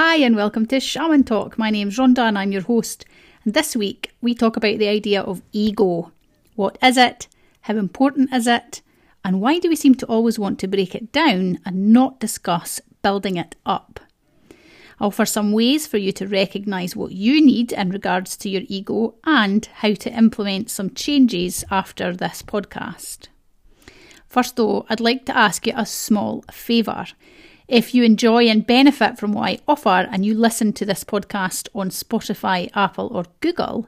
Hi and welcome to Shaman Talk. My name's Rhonda and I'm your host. And this week we talk about the idea of ego. What is it? How important is it? And why do we seem to always want to break it down and not discuss building it up? I'll offer some ways for you to recognise what you need in regards to your ego and how to implement some changes after this podcast. First though, I'd like to ask you a small favour. If you enjoy and benefit from what I offer and you listen to this podcast on Spotify, Apple or Google,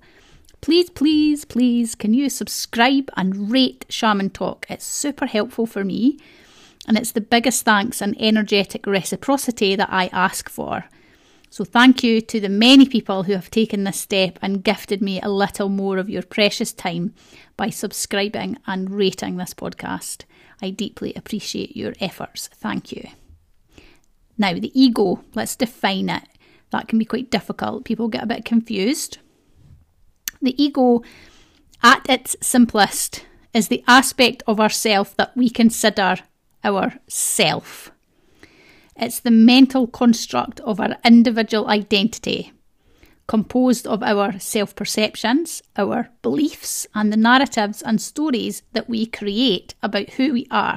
please, can you subscribe and rate Shaman Talk? It's super helpful for me and it's the biggest thanks and energetic reciprocity that I ask for. So thank you to the many people who have taken this step and gifted me a little more of your precious time by subscribing and rating this podcast. I deeply appreciate your efforts. Thank you. Now, the ego, let's define it. That can be quite difficult. People get a bit confused. The ego, at its simplest, is the aspect of ourself that we consider our self. It's the mental construct of our individual identity, composed of our self-perceptions, our beliefs, and the narratives and stories that we create about who we are.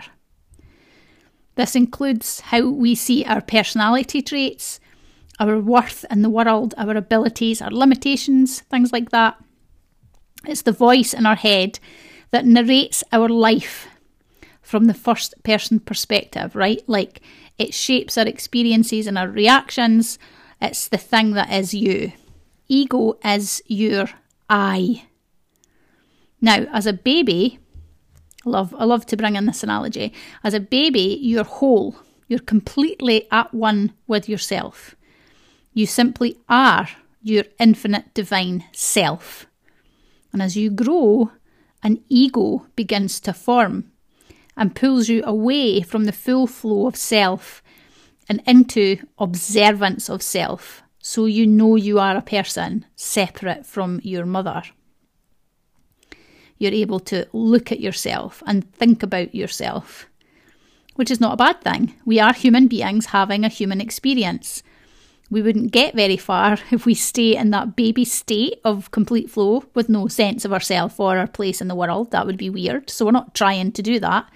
This includes how we see our personality traits, our worth in the world, our abilities, our limitations, things like that. It's the voice in our head that narrates our life from the first person perspective, right? Like it shapes our experiences and our reactions. It's the thing that is you. Ego is your I. Now, as a baby, I love to bring in this analogy. As a baby, you're whole. You're completely at one with yourself. You simply are your infinite divine self. And as you grow, an ego begins to form and pulls you away from the full flow of self and into observance of self. So you know you are a person separate from your mother. You're able to look at yourself and think about yourself, which is not a bad thing. We are human beings having a human experience. We wouldn't get very far if we stay in that baby state of complete flow with no sense of ourself or our place in the world. That would be weird. So we're not trying to do that.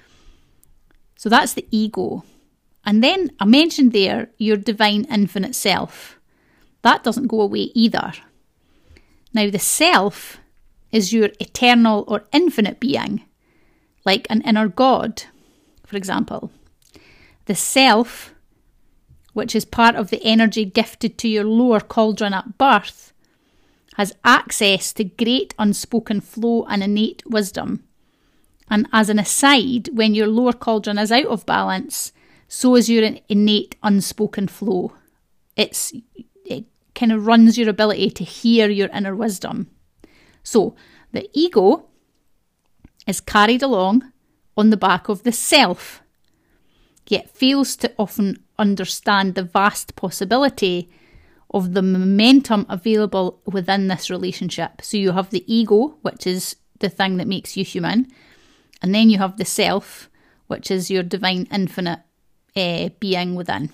So that's the ego. And then I mentioned there your divine infinite self. That doesn't go away either. Now the self is your eternal or infinite being, like an inner God, for example. The self, which is part of the energy gifted to your lower cauldron at birth, has access to great unspoken flow and innate wisdom. And as an aside, when your lower cauldron is out of balance, so is your innate unspoken flow. It kind of runs your ability to hear your inner wisdom. So, the ego is carried along on the back of the self, yet fails to often understand the vast possibility of the momentum available within this relationship. So you have the ego, which is the thing that makes you human, and then you have the self, which is your divine infinite being within.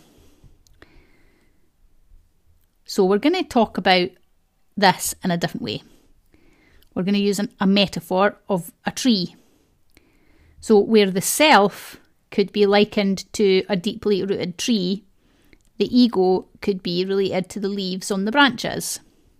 So we're going to talk about this in a different way. We're going to use a metaphor of a tree. So where the self could be likened to a deeply rooted tree, the ego could be related to the leaves on the branches.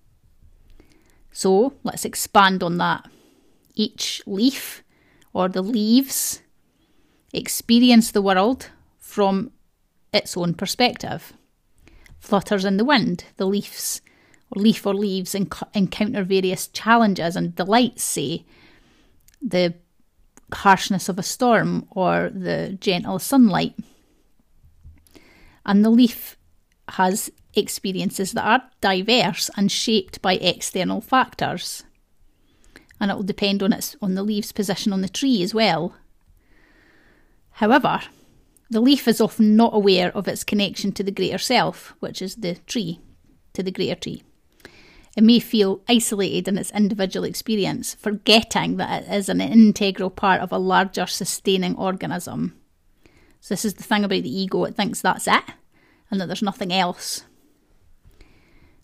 So let's expand on that. Each leaf or the leaves experience the world from its own perspective. Flutters in the wind, the leaf or leaves encounter various challenges and delights, say the harshness of a storm or the gentle sunlight. And the leaf has experiences that are diverse and shaped by external factors. And it will depend on the leaf's position on the tree as well. However, the leaf is often not aware of its connection to the greater self, which is the tree, to the greater tree. It may feel isolated in its individual experience, forgetting that it is an integral part of a larger sustaining organism. So this is the thing about the ego, it thinks that's it, and that there's nothing else.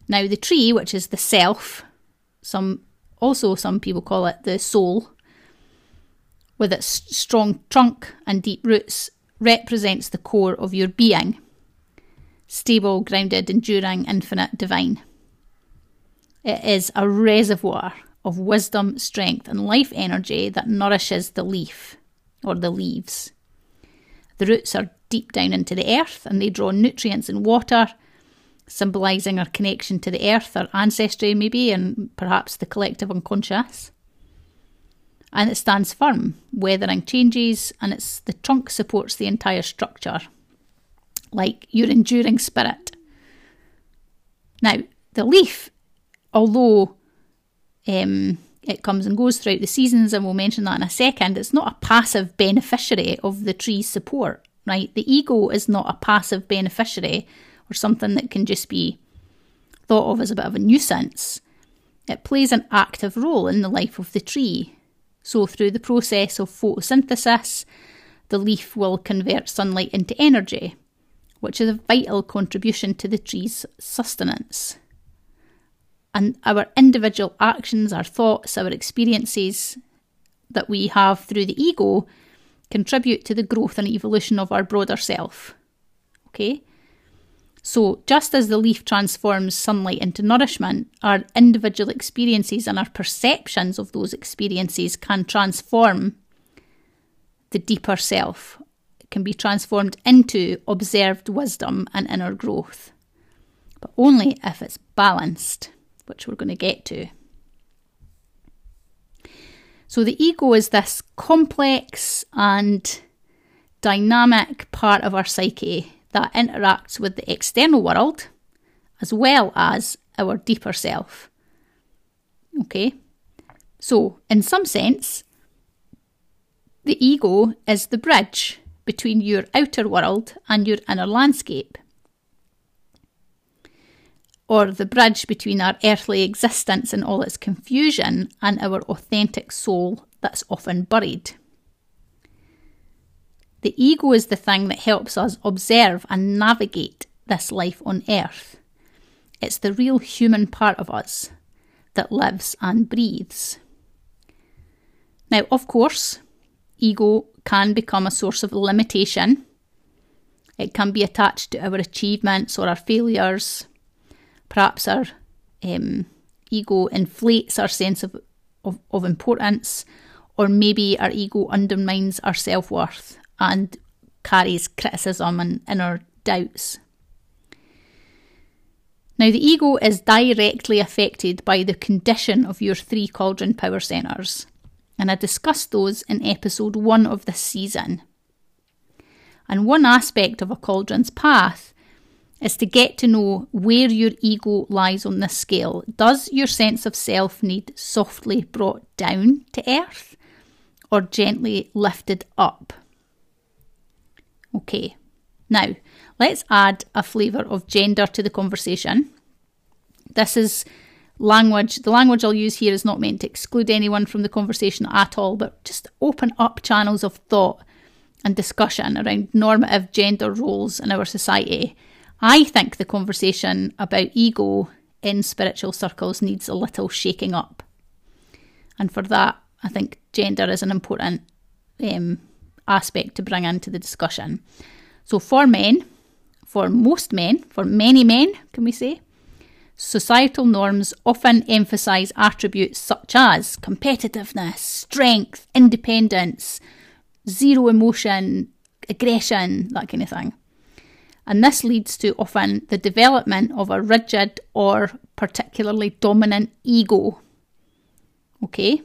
Now the tree, which is the self, some people call it the soul, with its strong trunk and deep roots, represents the core of your being. Stable, grounded, enduring, infinite, divine. It is a reservoir of wisdom, strength and life energy that nourishes the leaf, or the leaves. The roots are deep down into the earth and they draw nutrients and water, symbolising our connection to the earth, our ancestry maybe, and perhaps the collective unconscious. And it stands firm, weathering changes, and the trunk supports the entire structure, like your enduring spirit. Now, the leaf, although it comes and goes throughout the seasons, and we'll mention that in a second, it's not a passive beneficiary of the tree's support, right? The ego is not a passive beneficiary or something that can just be thought of as a bit of a nuisance. It plays an active role in the life of the tree. So through the process of photosynthesis, the leaf will convert sunlight into energy, which is a vital contribution to the tree's sustenance. And our individual actions, our thoughts, our experiences that we have through the ego contribute to the growth and evolution of our broader self. Okay? So just as the leaf transforms sunlight into nourishment, our individual experiences and our perceptions of those experiences can transform the deeper self. It can be transformed into observed wisdom and inner growth, but only if it's balanced, which we're going to get to. So the ego is this complex and dynamic part of our psyche that interacts with the external world as well as our deeper self. Okay? So, in some sense, the ego is the bridge between your outer world and your inner landscape, or the bridge between our earthly existence and all its confusion and our authentic soul that's often buried. The ego is the thing that helps us observe and navigate this life on earth. It's the real human part of us that lives and breathes. Now, of course, ego can become a source of limitation. It can be attached to our achievements or our failures. Perhaps our ego inflates our sense of importance, or maybe our ego undermines our self-worth and carries criticism and inner doubts. Now, the ego is directly affected by the condition of your 3 cauldron power centres, and I discussed those in episode 1 of this season. And one aspect of a cauldron's path is to get to know where your ego lies on this scale. Does your sense of self need softly brought down to earth or gently lifted up? Okay, now let's add a flavour of gender to the conversation. This is language. The language I'll use here is not meant to exclude anyone from the conversation at all, but just open up channels of thought and discussion around normative gender roles in our society. I think the conversation about ego in spiritual circles needs a little shaking up. And for that, I think gender is an important aspect to bring into the discussion. So for men, for most men, for many men, can we say, societal norms often emphasise attributes such as competitiveness, strength, independence, zero emotion, aggression, that kind of thing. And this leads to often the development of a rigid or particularly dominant ego. Okay?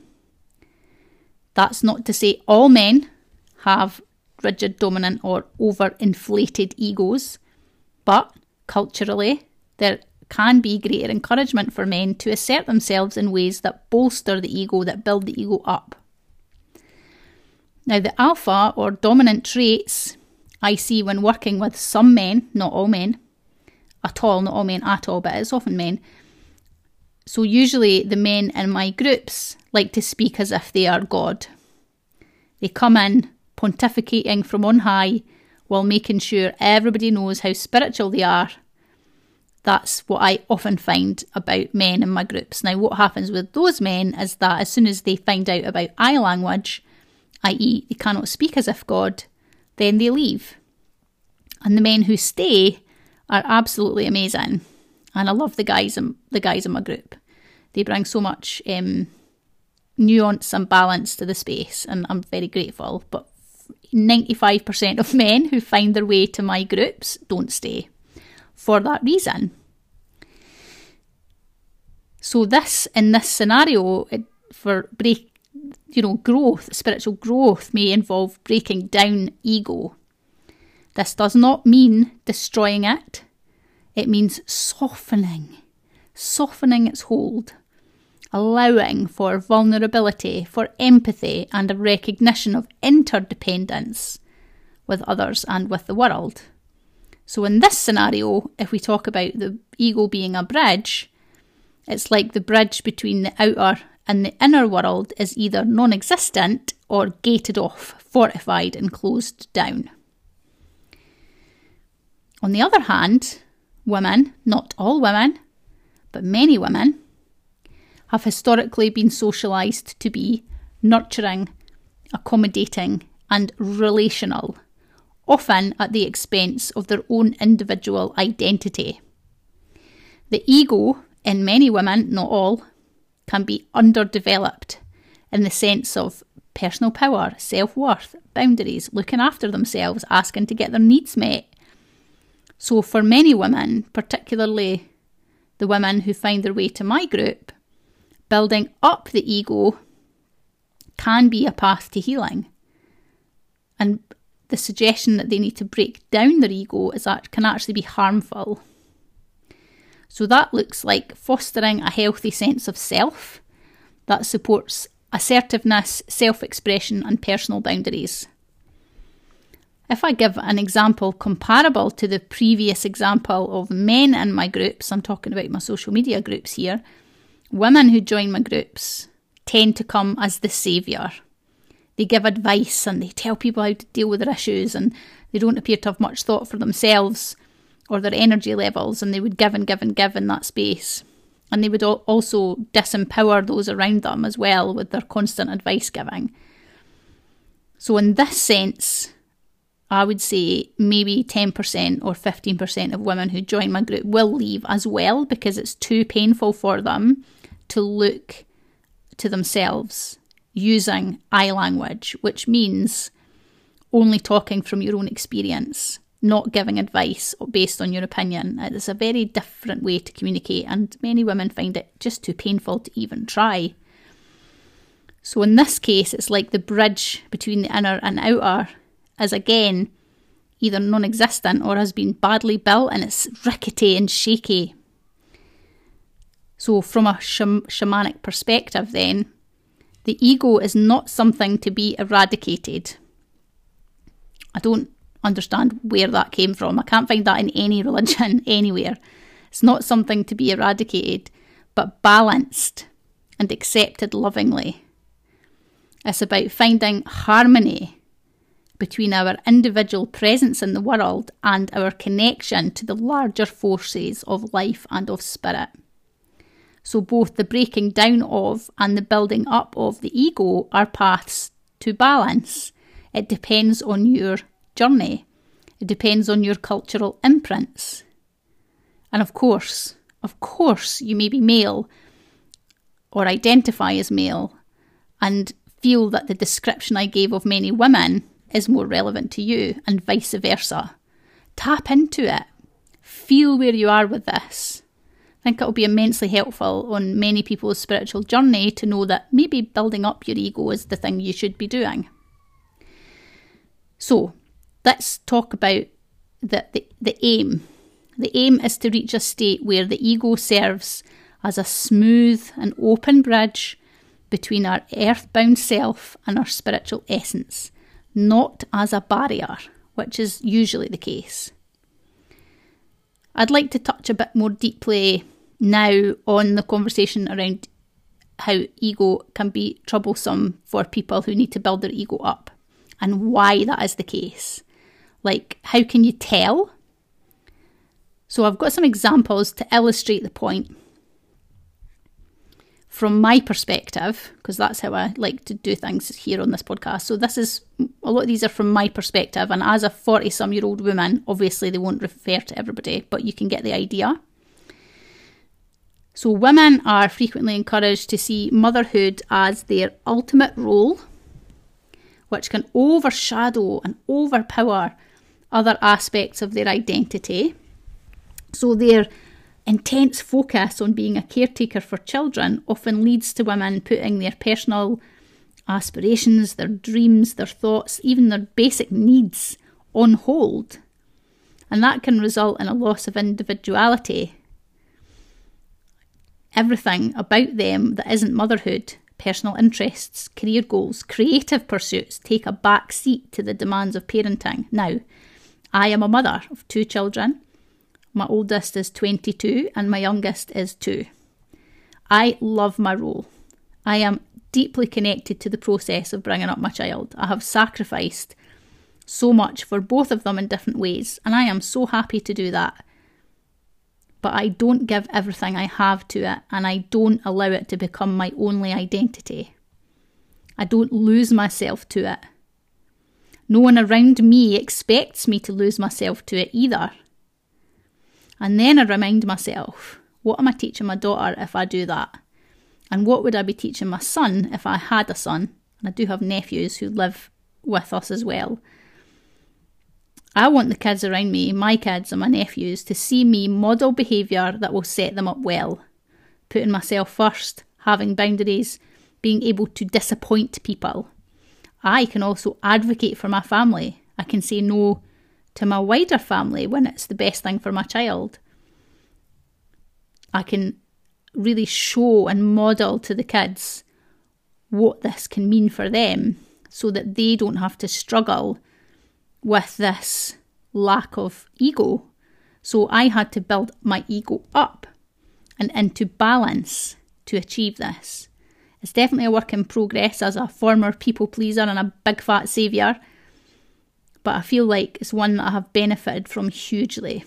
That's not to say all men have rigid, dominant or overinflated egos, but culturally there can be greater encouragement for men to assert themselves in ways that bolster the ego, that build the ego up. Now, the alpha or dominant traits I see when working with some men, not all men at all, not all men at all, but it's often men. So usually the men in my groups like to speak as if they are God. They come in pontificating from on high while making sure everybody knows how spiritual they are, That's what I often find about men in my groups. Now, what happens with those men is that as soon as they find out about eye language, i.e. they cannot speak as if God, then they leave. And the men who stay are absolutely amazing. And I love the guys in my group. They bring so much nuance and balance to the space, and I'm very grateful. But 95% of men who find their way to my groups don't stay for that reason. So in this scenario, for growth, spiritual growth may involve breaking down ego. This does not mean destroying it. It means softening its hold, allowing for vulnerability, for empathy, and a recognition of interdependence with others and with the world. So in this scenario, if we talk about the ego being a bridge, it's like the bridge between the outer and the inner world is either non-existent or gated off, fortified and closed down. On the other hand, women, not all women, but many women, have historically been socialised to be nurturing, accommodating and relational, often at the expense of their own individual identity. The ego in many women, not all, can be underdeveloped in the sense of personal power, self-worth, boundaries, looking after themselves, asking to get their needs met. So for many women, particularly the women who find their way to my group, building up the ego can be a path to healing. And the suggestion that they need to break down their ego can actually be harmful. So that looks like fostering a healthy sense of self that supports assertiveness, self-expression and personal boundaries. If I give an example comparable to the previous example of men in my groups, I'm talking about my social media groups here, women who join my groups tend to come as the saviour. They give advice and they tell people how to deal with their issues, and they don't appear to have much thought for themselves or their energy levels, and they would give and give and give in that space. And they would also disempower those around them as well with their constant advice giving. So in this sense, I would say maybe 10% or 15% of women who join my group will leave as well, because it's too painful for them to look to themselves using eye language, which means only talking from your own experience, not giving advice based on your opinion. It's a very different way to communicate, and many women find it just too painful to even try. So in this case, it's like the bridge between the inner and outer is again either non-existent or has been badly built, and it's rickety and shaky. So from a shamanic perspective then, the ego is not something to be eradicated. I don't understand where that came from. I can't find that in any religion anywhere. It's not something to be eradicated, but balanced and accepted lovingly. It's about finding harmony between our individual presence in the world and our connection to the larger forces of life and of spirit. So both the breaking down of and the building up of the ego are paths to balance. It depends on your journey. It depends on your cultural imprints. And of course, you may be male or identify as male and feel that the description I gave of many women is more relevant to you, and vice versa. Tap into it. Feel where you are with this. I think it will be immensely helpful on many people's spiritual journey to know that maybe building up your ego is the thing you should be doing. So let's talk about the aim. The aim is to reach a state where the ego serves as a smooth and open bridge between our earthbound self and our spiritual essence, not as a barrier, which is usually the case. I'd like to touch a bit more deeply now on the conversation around how ego can be troublesome for people who need to build their ego up and why that is the case. Like, how can you tell? So I've got some examples to illustrate the point from my perspective, because that's how I like to do things here on this podcast. So a lot of these are from my perspective, and as a 40-some-year-old woman, obviously they won't refer to everybody, but you can get the idea. So women are frequently encouraged to see motherhood as their ultimate role, which can overshadow and overpower other aspects of their identity. So their intense focus on being a caretaker for children often leads to women putting their personal aspirations, their dreams, their thoughts, even their basic needs on hold. And that can result in a loss of individuality. Everything about them that isn't motherhood, personal interests, career goals, creative pursuits, take a back seat to the demands of parenting. Now, I am a mother of 2 children. My oldest is 22 and my youngest is 2. I love my role. I am deeply connected to the process of bringing up my child. I have sacrificed so much for both of them in different ways, and I am so happy to do that. But I don't give everything I have to it, and I don't allow it to become my only identity. I don't lose myself to it. No one around me expects me to lose myself to it either. And then I remind myself, what am I teaching my daughter if I do that? And what would I be teaching my son if I had a son? And I do have nephews who live with us as well. I want the kids around me, my kids and my nephews, to see me model behaviour that will set them up well. Putting myself first, having boundaries, being able to disappoint people. I can also advocate for my family. I can say no to my wider family when it's the best thing for my child. I can really show and model to the kids what this can mean for them so that they don't have to struggle with this lack of ego. So I had to build my ego up and into balance to achieve this. It's definitely a work in progress as a former people pleaser and a big fat saviour, but I feel like it's one that I have benefited from hugely.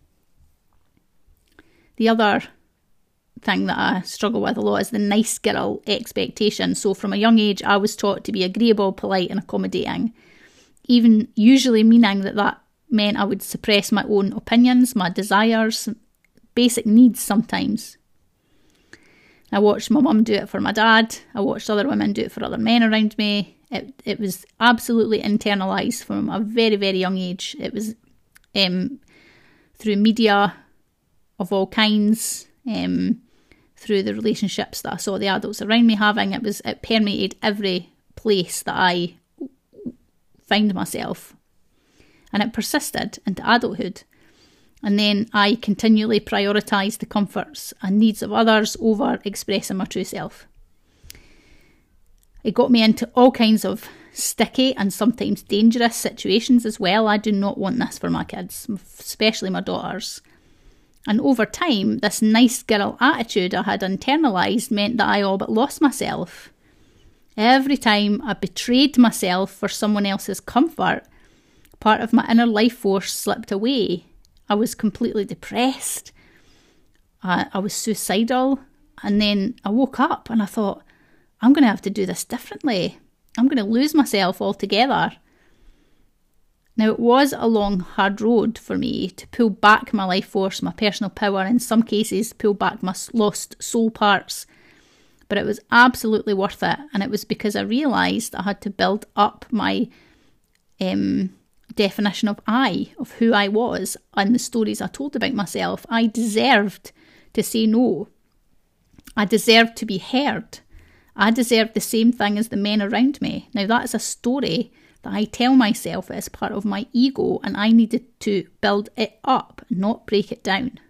The other thing that I struggle with a lot is the nice girl expectation. So from a young age, I was taught to be agreeable, polite and accommodating, even usually meaning that meant I would suppress my own opinions, my desires, basic needs sometimes. I watched my mum do it for my dad. I watched other women do it for other men around me. It was absolutely internalised from a very, very young age. It was through media of all kinds, through the relationships that I saw the adults around me having. It permeated every place that I found myself. And it persisted into adulthood. And then I continually prioritised the comforts and needs of others over expressing my true self. It got me into all kinds of sticky and sometimes dangerous situations as well. I do not want this for my kids, especially my daughters. And over time, this nice girl attitude I had internalised meant that I all but lost myself. Every time I betrayed myself for someone else's comfort, part of my inner life force slipped away. I was completely depressed. I was suicidal. And then I woke up and I thought, I'm going to have to do this differently. I'm going to lose myself altogether. Now, it was a long, hard road for me to pull back my life force, my personal power, in some cases pull back my lost soul parts. But it was absolutely worth it. And it was because I realised I had to build up my definition of of who I was, and the stories I told about myself. I deserved to say no. I deserved to be heard. I deserved the same thing as the men around me. Now, that is a story that I tell myself as part of my ego, and I needed to build it up, not break it down.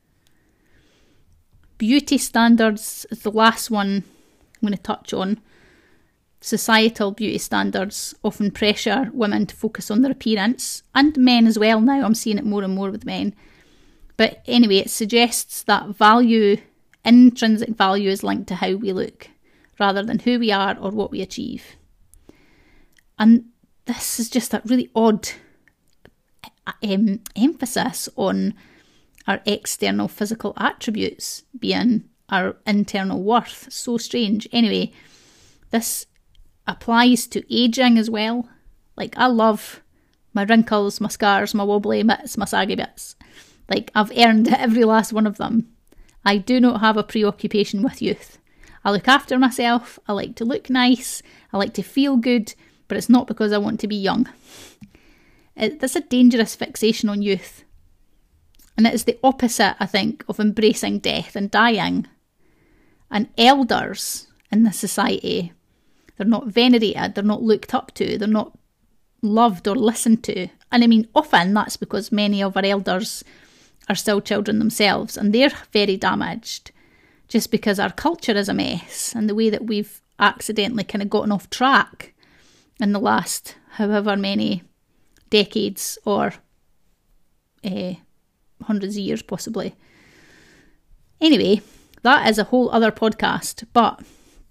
Beauty standards is the last one I'm going to touch on. Societal beauty standards often pressure women to focus on their appearance, and men as well now. I'm seeing it more and more with men. But anyway, it suggests that intrinsic value is linked to how we look, rather than who we are or what we achieve. And this is just a really odd emphasis on our external physical attributes being our internal worth. So strange. Anyway, this applies to ageing as well. Like, I love my wrinkles, my scars, my wobbly bits, my saggy bits. Like, I've earned every last one of them. I do not have a preoccupation with youth. I look after myself, I like to look nice, I like to feel good, but it's not because I want to be young. That's a dangerous fixation on youth. And it is the opposite, I think, of embracing death and dying. And elders in this society, they're not venerated, they're not looked up to, they're not loved or listened to. And I mean, often that's because many of our elders are still children themselves, and they're very damaged just because our culture is a mess and the way that we've accidentally kind of gotten off track in the last however many decades or hundreds of years possibly. Anyway, that is a whole other podcast, but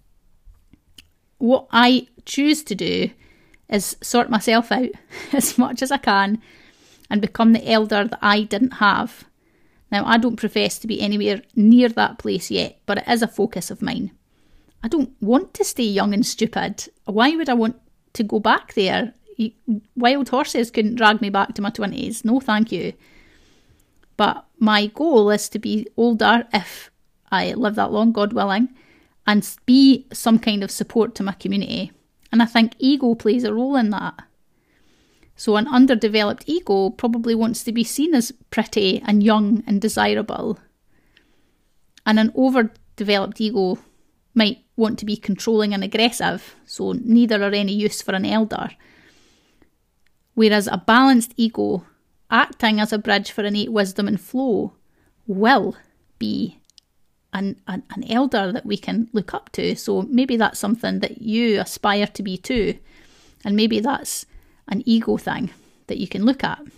what I choose to do is sort myself out as much as I can and become the elder that I didn't have. Now, I don't profess to be anywhere near that place yet, but it is a focus of mine. I don't want to stay young and stupid. Why would I want to go back there? Wild horses couldn't drag me back to my 20s. No, thank you. But my goal is to be older, if I live that long, God willing, and be some kind of support to my community. And I think ego plays a role in that. So an underdeveloped ego probably wants to be seen as pretty and young and desirable. And an overdeveloped ego might want to be controlling and aggressive, so neither are any use for an elder. Whereas a balanced ego, acting as a bridge for innate wisdom and flow, will be an elder that we can look up to. So maybe that's something that you aspire to be too. And maybe that's an ego thing that you can look at.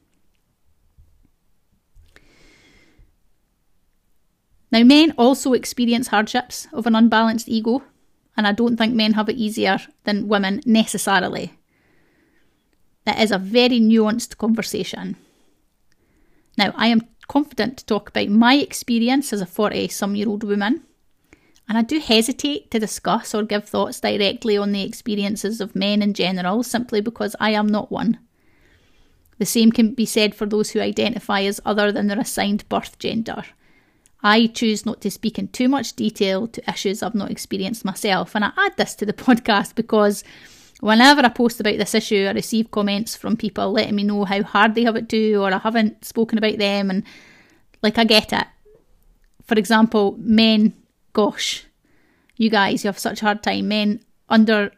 Now, men also experience hardships of an unbalanced ego, and I don't think men have it easier than women necessarily. It is a very nuanced conversation. Now, I am confident to talk about my experience as a 40-some-year-old woman, and I do hesitate to discuss or give thoughts directly on the experiences of men in general, simply because I am not one. The same can be said for those who identify as other than their assigned birth gender. I choose not to speak in too much detail to issues I've not experienced myself, and I add this to the podcast because whenever I post about this issue, I receive comments from people letting me know how hard they have it to, or I haven't spoken about them, and like, I get it. For example, men, gosh, you guys, you have such a hard time. Men under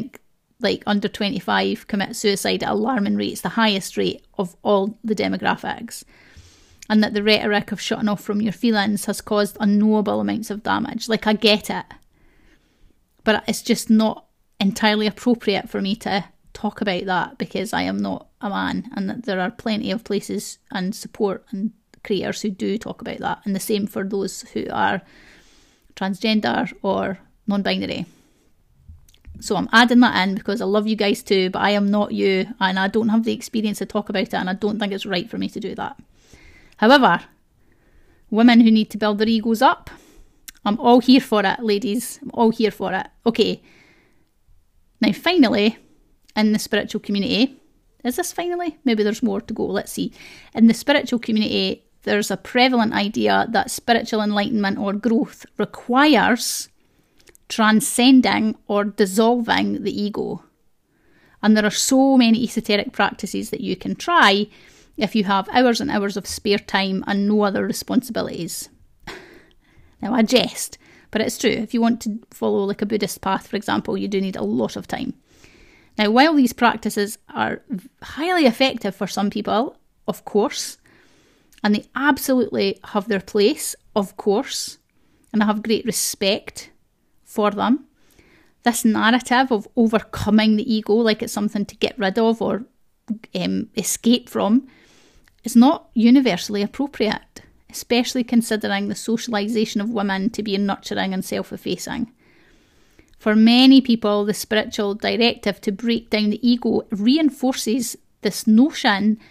25 commit suicide at alarming rates, the highest rate of all the demographics. And that the rhetoric of shutting off from your feelings has caused unknowable amounts of damage. Like, I get it. But it's just not entirely appropriate for me to talk about that because I am not a man, and that there are plenty of places and support and creators who do talk about that. And the same for those who are transgender or non-binary. So I'm adding that in because I love you guys too, but I am not you, and I don't have the experience to talk about it, and I don't think it's right for me to do that. However, women who need to build their egos up, I'm all here for it, ladies. I'm all here for it. Okay. Now, finally, in the spiritual community, is this finally? Maybe there's more to go. Let's see. In the spiritual community, there's a prevalent idea that spiritual enlightenment or growth requires transcending or dissolving the ego. And there are so many esoteric practices that you can try if you have hours and hours of spare time and no other responsibilities. Now, I jest, but it's true. If you want to follow like a Buddhist path, for example, you do need a lot of time. Now, while these practices are highly effective for some people, of course, and they absolutely have their place, of course, and I have great respect for them, this narrative of overcoming the ego like it's something to get rid of or escape from is not universally appropriate, especially considering the socialisation of women to be nurturing and self-effacing. For many people, the spiritual directive to break down the ego reinforces this notion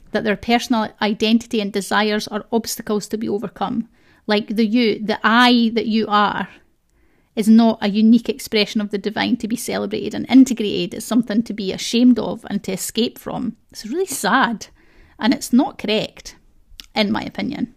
that their personal identity and desires are obstacles to be overcome. Like the I that you are, is not a unique expression of the divine to be celebrated and integrated. It's something to be ashamed of and to escape from. It's really sad, and it's not correct, in my opinion.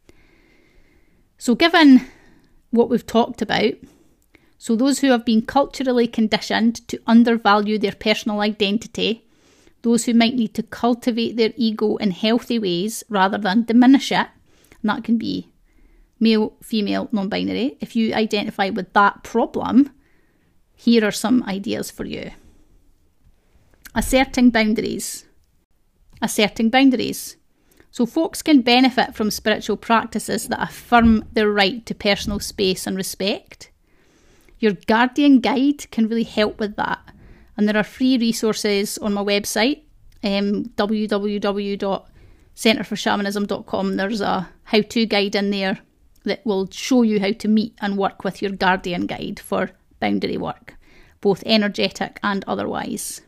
So given what we've talked about, so those who have been culturally conditioned to undervalue their personal identity, those who might need to cultivate their ego in healthy ways rather than diminish it, and that can be male, female, non-binary. If you identify with that problem, here are some ideas for you. Asserting boundaries. So folks can benefit from spiritual practices that affirm their right to personal space and respect. Your guardian guide can really help with that. And there are free resources on my website, www.centreforshamanism.com. There's a how-to guide in there that will show you how to meet and work with your guardian guide for boundary work, both energetic and otherwise.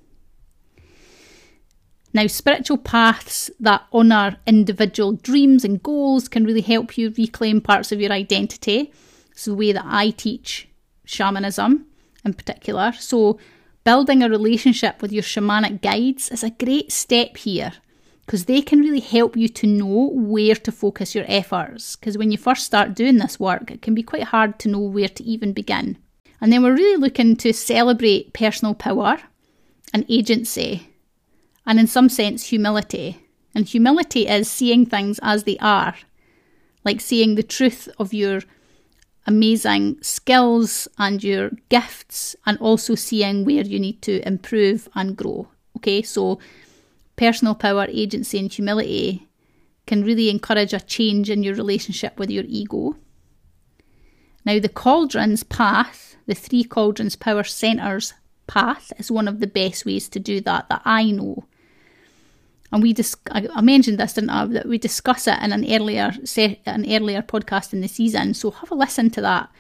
Now, spiritual paths that honour individual dreams and goals can really help you reclaim parts of your identity. It's the way that I teach shamanism in particular. So building a relationship with your shamanic guides is a great step here, because they can really help you to know where to focus your efforts. Because when you first start doing this work, it can be quite hard to know where to even begin. And then we're really looking to celebrate personal power and agency, and in some sense humility. And humility is seeing things as they are, like seeing the truth of your amazing skills and your gifts, and also seeing where you need to improve and grow. Okay, so personal power, agency and humility can really encourage a change in your relationship with your ego. Now, the cauldrons path, the 3 cauldrons power centres path, is one of the best ways to do that I know. And I mentioned this, didn't I, that we discuss it in an earlier podcast in the season. So have a listen to that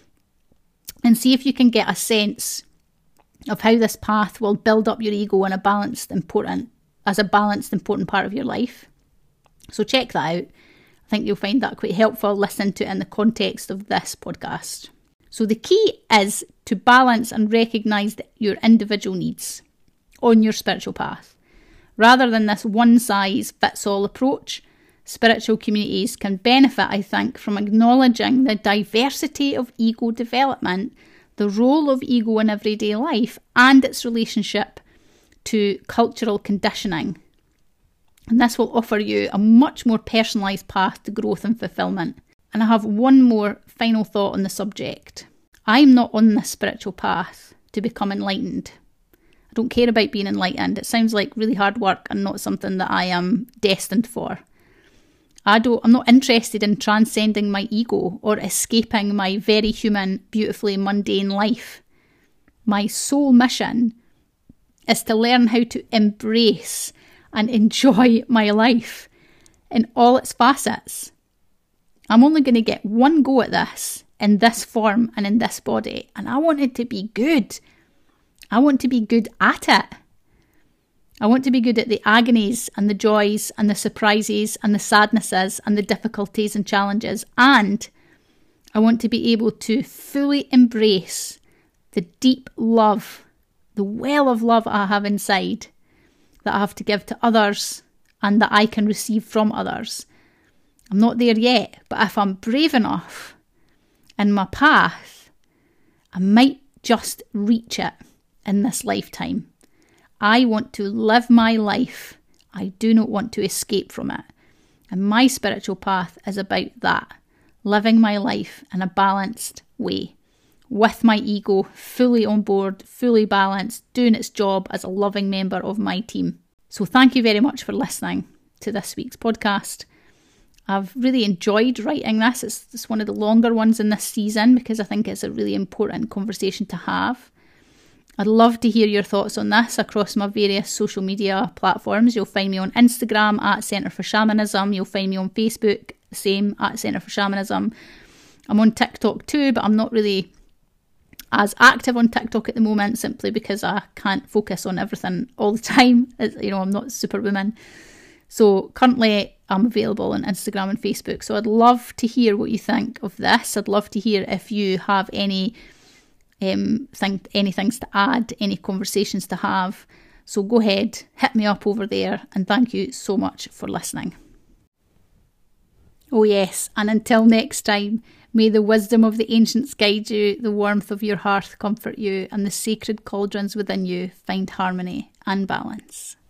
and see if you can get a sense of how this path will build up your ego in a balanced, important part of your life. So check that out. I think you'll find that quite helpful. Listen to it in the context of this podcast. So the key is to balance and recognise your individual needs on your spiritual path. Rather than this one-size-fits-all approach, spiritual communities can benefit, I think, from acknowledging the diversity of ego development, the role of ego in everyday life, and its relationship to cultural conditioning. And this will offer you a much more personalised path to growth and fulfilment. And I have one more final thought on the subject. I'm not on this spiritual path to become enlightened. I don't care about being enlightened. It sounds like really hard work and not something that I am destined for. I'm not interested in transcending my ego or escaping my very human, beautifully mundane life. My sole mission is to learn how to embrace and enjoy my life in all its facets. I'm only going to get one go at this in this form and in this body, and I want it to be good. I want to be good at it. I want to be good at the agonies and the joys and the surprises and the sadnesses and the difficulties and challenges. And I want to be able to fully embrace the deep love, the well of love I have inside that I have to give to others and that I can receive from others. I'm not there yet, but if I'm brave enough in my path, I might just reach it in this lifetime. I want to live my life. I do not want to escape from it. And my spiritual path is about that, living my life in a balanced way, with my ego fully on board, fully balanced, doing its job as a loving member of my team. So thank you very much for listening to this week's podcast. I've really enjoyed writing this. It's one of the longer ones in this season because I think it's a really important conversation to have. I'd love to hear your thoughts on this across my various social media platforms. You'll find me on Instagram at Centre for Shamanism. You'll find me on Facebook, same at Centre for Shamanism. I'm on TikTok too, but I'm not really as active on TikTok at the moment simply because I can't focus on everything all the time. I'm not Superwoman. So currently I'm available on Instagram and Facebook. So I'd love to hear what you think of this. I'd love to hear if you have any things to add, any conversations to have. So go ahead, hit me up over there, and thank you so much for listening. Oh yes, and until next time, may the wisdom of the ancients guide you, the warmth of your hearth comfort you, and the sacred cauldrons within you find harmony and balance.